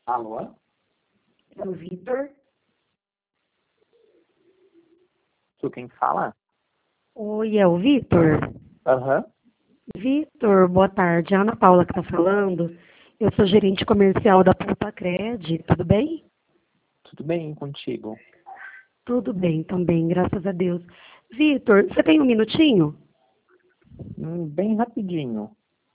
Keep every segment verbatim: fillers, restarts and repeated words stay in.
Alô? É o Vitor. Tu quem fala? Oi, é o Vitor? Aham. Vitor, boa tarde. É a Ana Paula que está falando. Eu sou gerente comercial da Poupa Cred. Tudo bem? Tudo bem contigo? Tudo bem também, graças a Deus. Vitor, você tem um minutinho? Hum, bem rapidinho.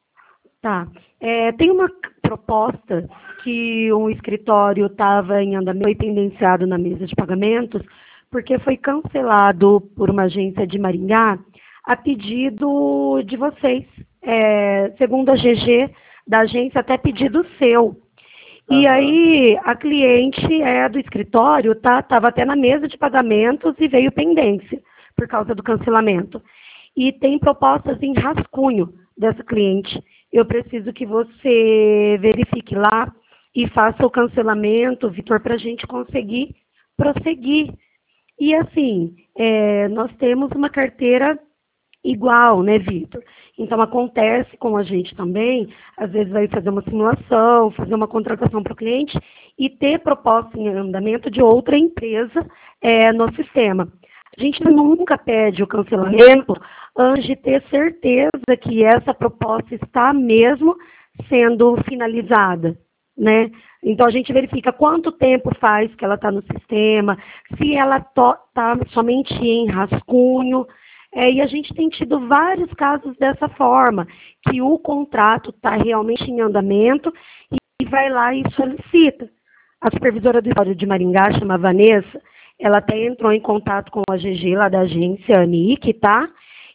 Tá. É, tem uma c- proposta que um escritório estava em andamento, foi pendenciado na mesa de pagamentos, porque foi cancelado por uma agência de Maringá a pedido de vocês. É, segundo a G G da agência, até pedido seu. E Aham. aí, a cliente é do escritório, tá? Estava até na mesa de pagamentos e veio pendência por causa do cancelamento. E tem propostas em rascunho dessa cliente. Eu preciso que você verifique lá e faça o cancelamento, Vitor, para a gente conseguir prosseguir. E assim, é, nós temos uma carteira igual, né, Vitor? Então, acontece com a gente também, às vezes vai fazer uma simulação, fazer uma contratação para o cliente e ter proposta em andamento de outra empresa é, no sistema. A gente nunca pede o cancelamento antes de ter certeza que essa proposta está mesmo sendo finalizada, né? Então, a gente verifica quanto tempo faz que ela está no sistema, se ela está somente em rascunho. É, e a gente tem tido vários casos dessa forma, que o contrato está realmente em andamento e vai lá e solicita. A supervisora do escritório de Maringá, chama Vanessa, ela até entrou em contato com a G G lá da agência ANIC, tá?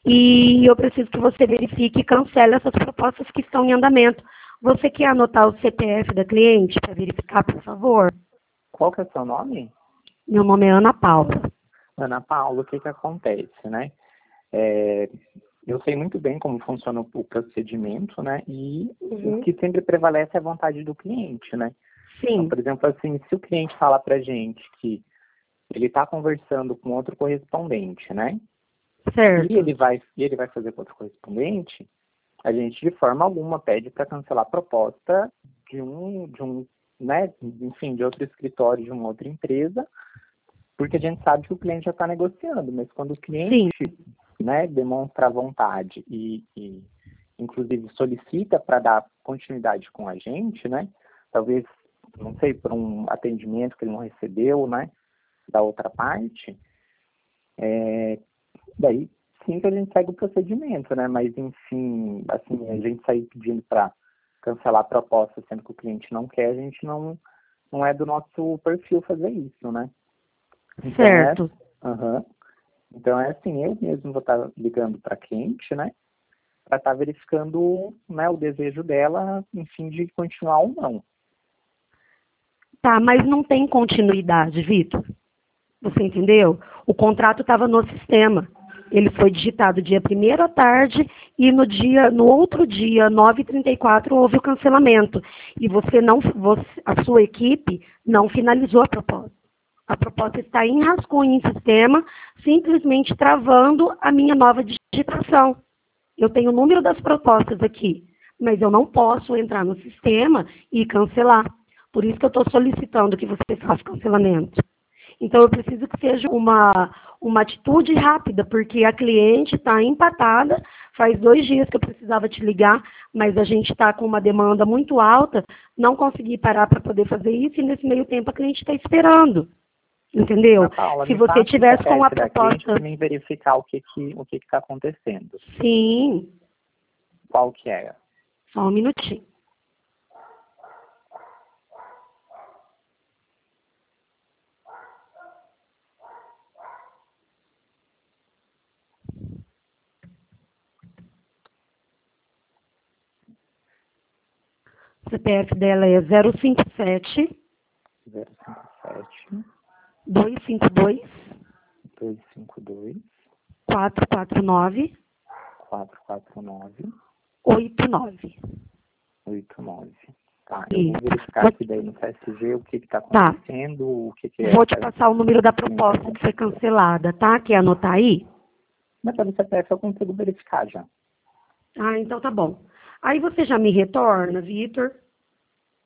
E eu preciso que você verifique e cancele essas propostas que estão em andamento. Você quer anotar o C P F da cliente para verificar, por favor? Qual que é o seu nome? Meu nome é Ana Paula. Ana Paula, o que que acontece, né? É, eu sei muito bem como funciona o procedimento, né? E o Uhum. que sempre prevalece é a vontade do cliente, né? Então, Sim, por exemplo, assim, se o cliente fala pra gente que ele está conversando com outro correspondente, né? E certo. ele vai, e ele vai fazer com outro correspondente, a gente de forma alguma pede para cancelar a proposta de um, de um, né, enfim, de outro escritório, de uma outra empresa, porque a gente sabe que o cliente já está negociando, mas quando o cliente, Sim, né, demonstra vontade e, e inclusive solicita para dar continuidade com a gente, né, talvez, não sei, por um atendimento que ele não recebeu, né, da outra parte, é, daí sim que a gente segue o procedimento, né? Mas, enfim, assim, a gente sair pedindo para cancelar a proposta, sendo que o cliente não quer, a gente não, não é do nosso perfil fazer isso, né? Então é, certo. aham. Então é assim, eu mesmo vou estar ligando para a cliente, né? Para estar verificando, né, o desejo dela, enfim, de continuar ou não. Tá, mas não tem continuidade, Vitor. Você entendeu? O contrato estava no sistema. Ele foi digitado dia primeiro à tarde e no dia, no outro dia, nove e trinta e quatro, houve o cancelamento. E você não, você, a sua equipe não finalizou a proposta. A proposta está em rascunho em sistema, simplesmente travando a minha nova digitação. Eu tenho o número das propostas aqui, mas eu não posso entrar no sistema e cancelar. Por isso que eu estou solicitando que você faça o cancelamento. Então, eu preciso que seja uma, uma atitude rápida, porque a cliente está empatada. Faz dois dias que eu precisava te ligar, mas a gente está com uma demanda muito alta, não consegui parar para poder fazer isso, e nesse meio tempo a cliente está esperando. Ana Entendeu? Paula, Se me você passa o tivesse com a C P F da cliente proposta, para mim verificar o que que o que que está acontecendo. sim, Qual que é? só um minutinho. O C P F dela é zero cinco sete, zero cinco sete, dois cinco dois, dois cinco dois, quatro quatro nove, quatro quatro nove, oito nove. oito nove. Tá, eu Isso. vou verificar Vou, aqui daí no C S G o que está tá. acontecendo, o que, que é Vou te essa passar o número da que está proposta que foi acontecendo. cancelada, tá? Quer anotar aí? Mas pelo C P F eu consigo verificar já. Ah, então tá bom. Aí você já me retorna, Vitor?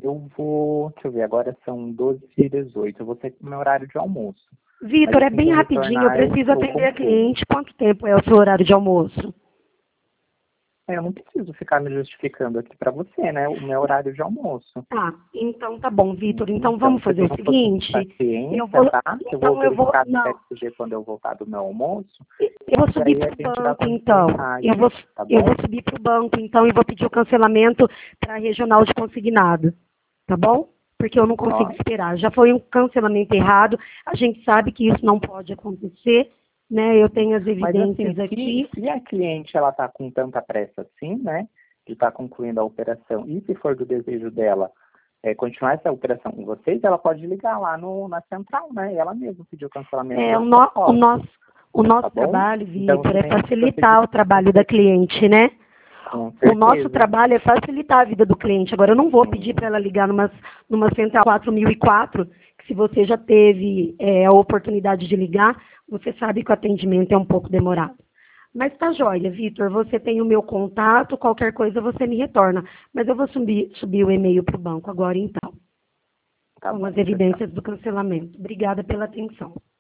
eu vou, deixa eu ver, agora são doze e dezoito, eu vou ter meu horário de almoço. Vitor, é assim bem que eu rapidinho, eu retornar, eu, preciso eu atender a consulto. cliente. Quanto tempo é o seu horário de almoço? É, eu não preciso ficar me justificando aqui para você, né? O meu horário de almoço. Tá, então tá bom, Vitor. Então Então, vamos se fazer você o tem um pouquinho de seguinte, paciência, eu vou, tá? Eu vou então eu vou, verificar no não, P S G quando eu voltar do meu almoço, eu vou e subir aí para a o gente dá banco, então. continuidade, Eu vou, tá eu bom? vou subir para o banco, então, e vou pedir o cancelamento para a regional de consignado, tá bom? Porque eu não consigo Ó, esperar. Já foi um cancelamento errado, a gente sabe que isso não pode acontecer, né? Eu tenho as mas assim, evidências se, aqui. se a cliente ela tá com tanta pressa assim, né? De estar concluindo a operação, e se for do desejo dela é, continuar essa operação com vocês, ela pode ligar lá no, na central, né? E ela mesma pedir o cancelamento É, da o, sua no, o posse, nosso, o tá nosso bom? trabalho, Então Vitor, você é tem esse facilitar o procedimento com trabalho da cer- cliente, né? com O nosso certeza. trabalho é facilitar a vida do cliente. Agora, eu não vou pedir para Sim. ela ligar numa, numa central quatro mil e quatro, que se você já teve é, a oportunidade de ligar, você sabe que o atendimento é um pouco demorado. Mas tá joia, Vitor, você tem o meu contato, qualquer coisa você me retorna. Mas eu vou subir, subir o e-mail para o banco agora, então, Tá com bom, as tchau, tchau. evidências do cancelamento. Obrigada pela atenção.